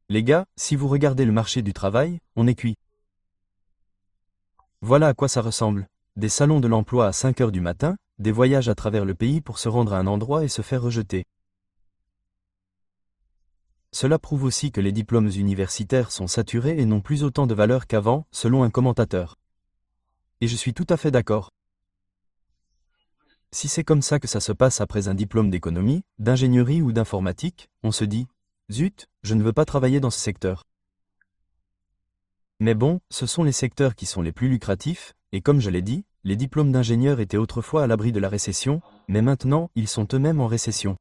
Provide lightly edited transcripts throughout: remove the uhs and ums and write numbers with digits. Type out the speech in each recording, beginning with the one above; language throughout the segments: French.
Les gars, si vous regardez le marché du travail, on est cuit. Voilà à quoi ça ressemble. Des salons de l'emploi à 5 heures du matin, des voyages à travers le pays pour se rendre à un endroit et se faire rejeter. Cela prouve aussi que les diplômes universitaires sont saturés et n'ont plus autant de valeur qu'avant, selon un commentateur. Et je suis tout à fait d'accord. Si c'est comme ça que ça se passe après un diplôme d'économie, d'ingénierie ou d'informatique, on se dit « Zut, je ne veux pas travailler dans ce secteur ». Mais bon, ce sont les secteurs qui sont les plus lucratifs, et comme je l'ai dit, les diplômes d'ingénieurs étaient autrefois à l'abri de la récession, mais maintenant, ils sont eux-mêmes en récession.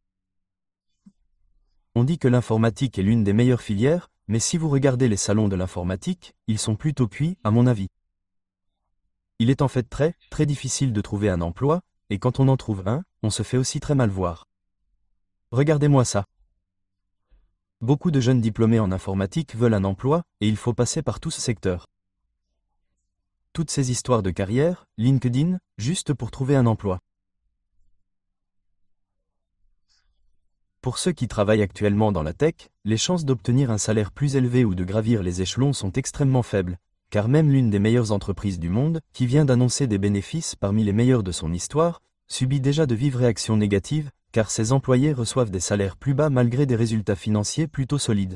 On dit que l'informatique est l'une des meilleures filières, mais si vous regardez les salons de l'informatique, ils sont plutôt cuits, à mon avis. Il est en fait très, très difficile de trouver un emploi, et quand on en trouve un, on se fait aussi très mal voir. Regardez-moi ça. Beaucoup de jeunes diplômés en informatique veulent un emploi, et il faut passer par tout ce secteur. Toutes ces histoires de carrière, LinkedIn, juste pour trouver un emploi. Pour ceux qui travaillent actuellement dans la tech, les chances d'obtenir un salaire plus élevé ou de gravir les échelons sont extrêmement faibles, car même l'une des meilleures entreprises du monde, qui vient d'annoncer des bénéfices parmi les meilleurs de son histoire, subit déjà de vives réactions négatives, car ses employés reçoivent des salaires plus bas malgré des résultats financiers plutôt solides.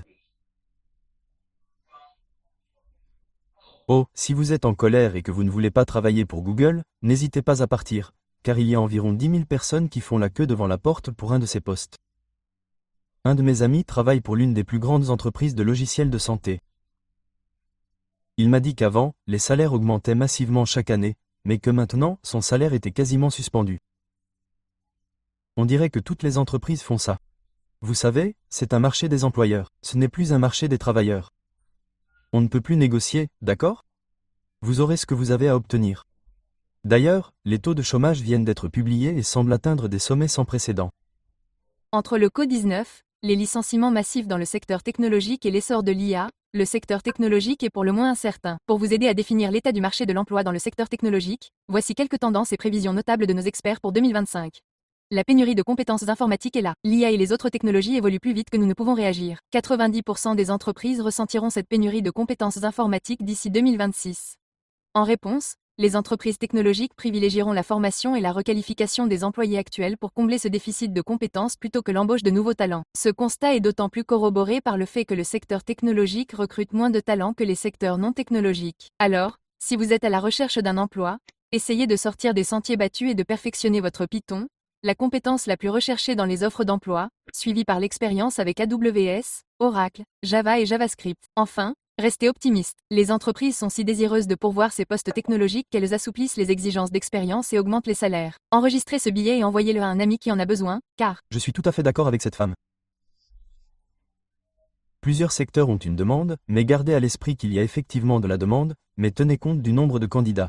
Oh, si vous êtes en colère et que vous ne voulez pas travailler pour Google, n'hésitez pas à partir, car il y a environ 10 000 personnes qui font la queue devant la porte pour un de ces postes. Un de mes amis travaille pour l'une des plus grandes entreprises de logiciels de santé. Il m'a dit qu'avant, les salaires augmentaient massivement chaque année, mais que maintenant, son salaire était quasiment suspendu. On dirait que toutes les entreprises font ça. Vous savez, c'est un marché des employeurs, ce n'est plus un marché des travailleurs. On ne peut plus négocier, d'accord ? Vous aurez ce que vous avez à obtenir. D'ailleurs, les taux de chômage viennent d'être publiés et semblent atteindre des sommets sans précédent. Entre le Covid-19, les licenciements massifs dans le secteur technologique et l'essor de l'IA, le secteur technologique est pour le moins incertain. Pour vous aider à définir l'état du marché de l'emploi dans le secteur technologique, voici quelques tendances et prévisions notables de nos experts pour 2025. La pénurie de compétences informatiques est là. L'IA et les autres technologies évoluent plus vite que nous ne pouvons réagir. 90% des entreprises ressentiront cette pénurie de compétences informatiques d'ici 2026. En réponse, les entreprises technologiques privilégieront la formation et la requalification des employés actuels pour combler ce déficit de compétences plutôt que l'embauche de nouveaux talents. Ce constat est d'autant plus corroboré par le fait que le secteur technologique recrute moins de talents que les secteurs non technologiques. Alors, si vous êtes à la recherche d'un emploi, essayez de sortir des sentiers battus et de perfectionner votre Python, la compétence la plus recherchée dans les offres d'emploi, suivie par l'expérience avec AWS, Oracle, Java et JavaScript. Enfin, restez optimiste. Les entreprises sont si désireuses de pourvoir ces postes technologiques qu'elles assouplissent les exigences d'expérience et augmentent les salaires. Enregistrez ce billet et envoyez-le à un ami qui en a besoin, car Je suis tout à fait d'accord avec cette femme. Plusieurs secteurs ont une demande, mais gardez à l'esprit qu'il y a effectivement de la demande, mais tenez compte du nombre de candidats.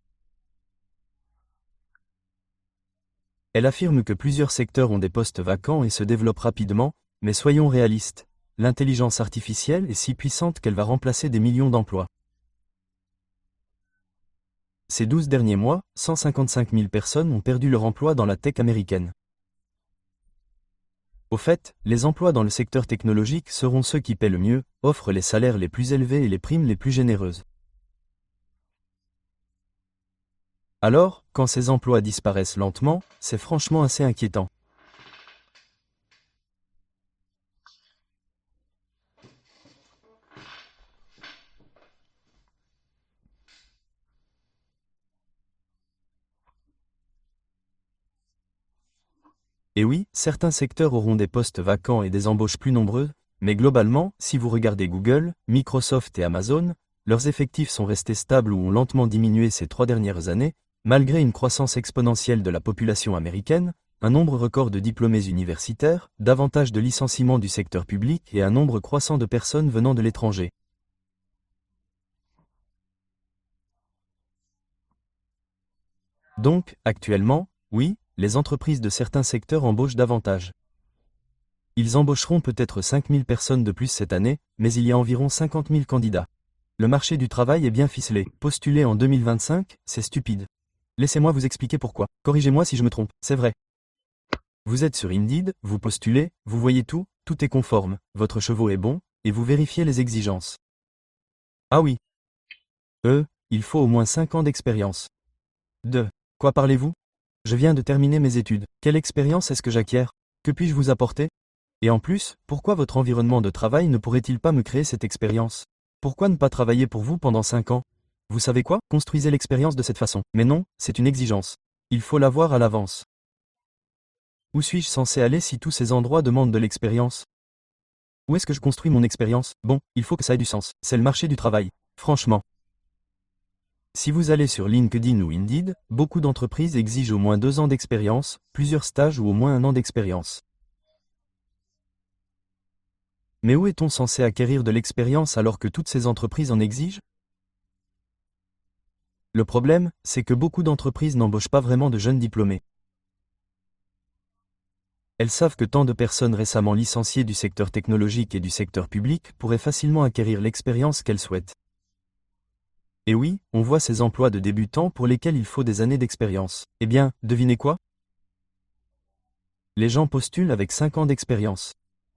Elle affirme que plusieurs secteurs ont des postes vacants et se développent rapidement, mais soyons réalistes. L'intelligence artificielle est si puissante qu'elle va remplacer des millions d'emplois. Ces 12 derniers mois, 155 000 personnes ont perdu leur emploi dans la tech américaine. Au fait, les emplois dans le secteur technologique seront ceux qui paient le mieux, offrent les salaires les plus élevés et les primes les plus généreuses. Alors, quand ces emplois disparaissent lentement, c'est franchement assez inquiétant. Et oui, certains secteurs auront des postes vacants et des embauches plus nombreuses, mais globalement, si vous regardez Google, Microsoft et Amazon, leurs effectifs sont restés stables ou ont lentement diminué ces 3 dernières années, malgré une croissance exponentielle de la population américaine, un nombre record de diplômés universitaires, davantage de licenciements du secteur public et un nombre croissant de personnes venant de l'étranger. Donc, actuellement, oui, les entreprises de certains secteurs embauchent davantage. Ils embaucheront peut-être 5 000 personnes de plus cette année, mais il y a environ 50 000 candidats. Le marché du travail est bien ficelé. Postuler en 2025, c'est stupide. Laissez-moi vous expliquer pourquoi. Corrigez-moi si je me trompe, c'est vrai. Vous êtes sur Indeed, vous postulez, vous voyez tout, tout est conforme, votre chevaux est bon, et vous vérifiez les exigences. Ah oui. Il faut au moins 5 ans d'expérience. De quoi parlez-vous? Je viens de terminer mes études. Quelle expérience est-ce que j'acquiers? Que puis-je vous apporter? Et en plus, pourquoi votre environnement de travail ne pourrait-il pas me créer cette expérience? Pourquoi ne pas travailler pour vous pendant 5 ans? Vous savez quoi? Construisez l'expérience de cette façon. Mais non, c'est une exigence. Il faut l'avoir à l'avance. Où suis-je censé aller si tous ces endroits demandent de l'expérience? Où est-ce que je construis mon expérience? Bon, il faut que ça ait du sens. C'est le marché du travail. Franchement. Si vous allez sur LinkedIn ou Indeed, beaucoup d'entreprises exigent au moins 2 ans d'expérience, plusieurs stages ou au moins 1 an d'expérience. Mais où est-on censé acquérir de l'expérience alors que toutes ces entreprises en exigent? Le problème, c'est que beaucoup d'entreprises n'embauchent pas vraiment de jeunes diplômés. Elles savent que tant de personnes récemment licenciées du secteur technologique et du secteur public pourraient facilement acquérir l'expérience qu'elles souhaitent. Et oui, on voit ces emplois de débutants pour lesquels il faut des années d'expérience. Eh bien, devinez quoi? Les gens postulent avec 5 ans d'expérience.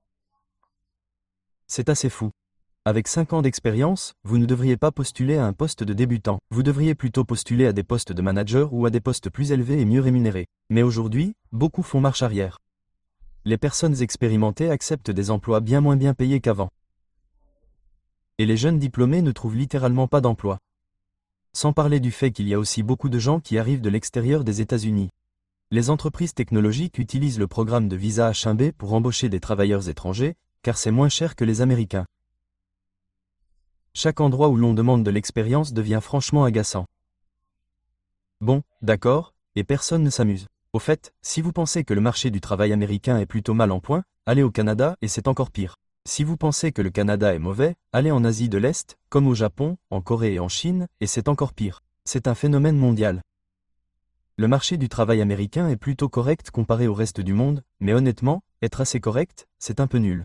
C'est assez fou. Avec 5 ans d'expérience, vous ne devriez pas postuler à un poste de débutant. Vous devriez plutôt postuler à des postes de manager ou à des postes plus élevés et mieux rémunérés. Mais aujourd'hui, beaucoup font marche arrière. Les personnes expérimentées acceptent des emplois bien moins bien payés qu'avant. Et les jeunes diplômés ne trouvent littéralement pas d'emploi. Sans parler du fait qu'il y a aussi beaucoup de gens qui arrivent de l'extérieur des États-Unis. Les entreprises technologiques utilisent le programme de visa H1B pour embaucher des travailleurs étrangers, car c'est moins cher que les Américains. Chaque endroit où l'on demande de l'expérience devient franchement agaçant. Bon, d'accord, et personne ne s'amuse. Au fait, si vous pensez que le marché du travail américain est plutôt mal en point, allez au Canada et c'est encore pire. Si vous pensez que le Canada est mauvais, allez en Asie de l'Est, comme au Japon, en Corée et en Chine, et c'est encore pire. C'est un phénomène mondial. Le marché du travail américain est plutôt correct comparé au reste du monde, mais honnêtement, être assez correct, c'est un peu nul.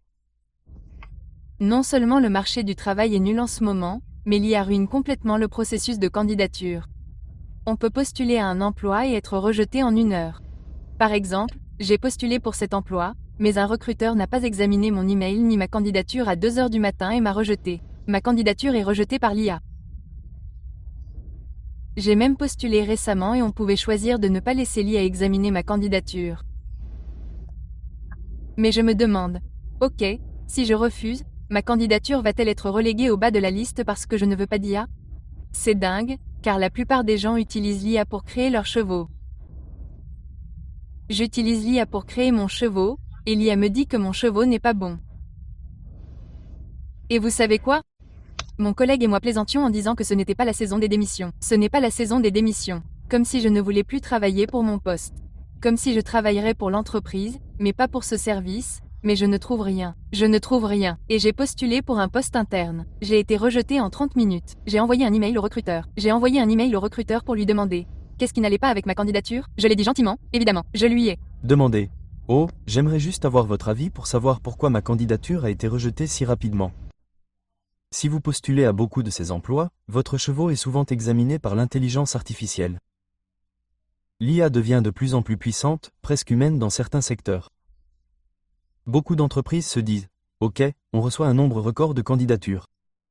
Non seulement le marché du travail est nul en ce moment, mais l'IA ruine complètement le processus de candidature. On peut postuler à un emploi et être rejeté en 1 heure. Par exemple, j'ai postulé pour cet emploi, mais un recruteur n'a pas examiné mon email ni ma candidature à 2 heures du matin et m'a rejeté. Ma candidature est rejetée par l'IA. J'ai même postulé récemment et on pouvait choisir de ne pas laisser l'IA examiner ma candidature. Mais je me demande, ok, si je refuse, ma candidature va-t-elle être reléguée au bas de la liste parce que je ne veux pas d'IA? C'est dingue, car la plupart des gens utilisent l'IA pour créer leurs chevaux. J'utilise l'IA pour créer mon chevaux, et l'IA me dit que mon chevaux n'est pas bon. Et vous savez quoi? Mon collègue et moi plaisantions en disant que ce n'était pas la saison des démissions. Ce n'est pas la saison des démissions. Comme si je ne voulais plus travailler pour mon poste. Comme si je travaillerais pour l'entreprise, mais pas pour ce service, mais je ne trouve rien. Je ne trouve rien. Et j'ai postulé pour un poste interne. J'ai été rejetée en 30 minutes. J'ai envoyé un email au recruteur. J'ai envoyé un email au recruteur pour lui demander. Qu'est-ce qui n'allait pas avec ma candidature? Je l'ai dit gentiment, évidemment. Je lui ai demandé. Oh, j'aimerais juste avoir votre avis pour savoir pourquoi ma candidature a été rejetée si rapidement. Si vous postulez à beaucoup de ces emplois, votre chevaux est souvent examiné par l'intelligence artificielle. L'IA devient de plus en plus puissante, presque humaine dans certains secteurs. Beaucoup d'entreprises se disent « Ok, on reçoit un nombre record de candidatures.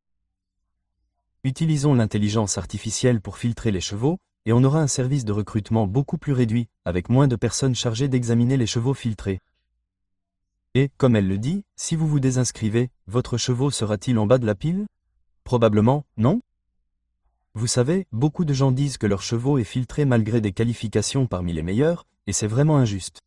Utilisons l'intelligence artificielle pour filtrer les chevaux, et on aura un service de recrutement beaucoup plus réduit, avec moins de personnes chargées d'examiner les chevaux filtrés. » Et, comme elle le dit, si vous vous désinscrivez, votre chevaux sera-t-il en bas de la pile? Probablement, non? Vous savez, beaucoup de gens disent que leur chevaux est filtré malgré des qualifications parmi les meilleurs, et c'est vraiment injuste.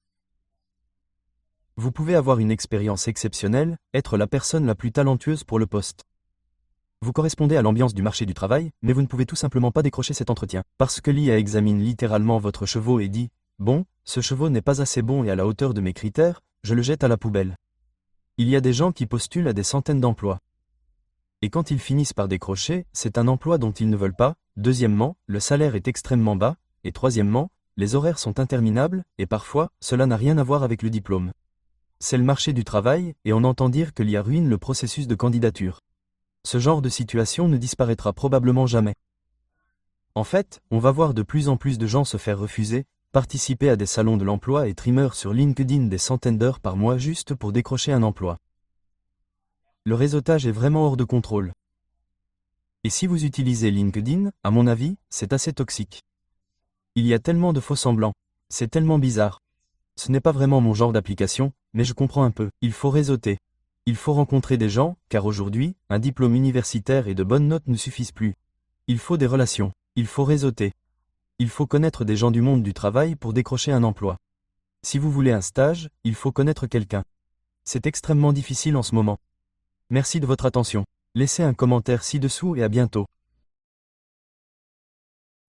Vous pouvez avoir une expérience exceptionnelle, être la personne la plus talentueuse pour le poste. Vous correspondez à l'ambiance du marché du travail, mais vous ne pouvez tout simplement pas décrocher cet entretien, parce que l'IA examine littéralement votre chevaux et dit « Bon, ce chevaux n'est pas assez bon et à la hauteur de mes critères, je le jette à la poubelle. » Il y a des gens qui postulent à des centaines d'emplois. Et quand ils finissent par décrocher, c'est un emploi dont ils ne veulent pas. Deuxièmement, le salaire est extrêmement bas, et troisièmement, les horaires sont interminables, et parfois, cela n'a rien à voir avec le diplôme. C'est le marché du travail, et on entend dire que l'IA ruine le processus de candidature. Ce genre de situation ne disparaîtra probablement jamais. En fait, on va voir de plus en plus de gens se faire refuser, participer à des salons de l'emploi et trimmer sur LinkedIn des centaines d'heures par mois juste pour décrocher un emploi. Le réseautage est vraiment hors de contrôle. Et si vous utilisez LinkedIn, à mon avis, c'est assez toxique. Il y a tellement de faux semblants. C'est tellement bizarre. Ce n'est pas vraiment mon genre d'application, mais je comprends un peu. Il faut réseauter. Il faut rencontrer des gens, car aujourd'hui, un diplôme universitaire et de bonnes notes ne suffisent plus. Il faut des relations. Il faut réseauter. Il faut connaître des gens du monde du travail pour décrocher un emploi. Si vous voulez un stage, il faut connaître quelqu'un. C'est extrêmement difficile en ce moment. Merci de votre attention. Laissez un commentaire ci-dessous et à bientôt.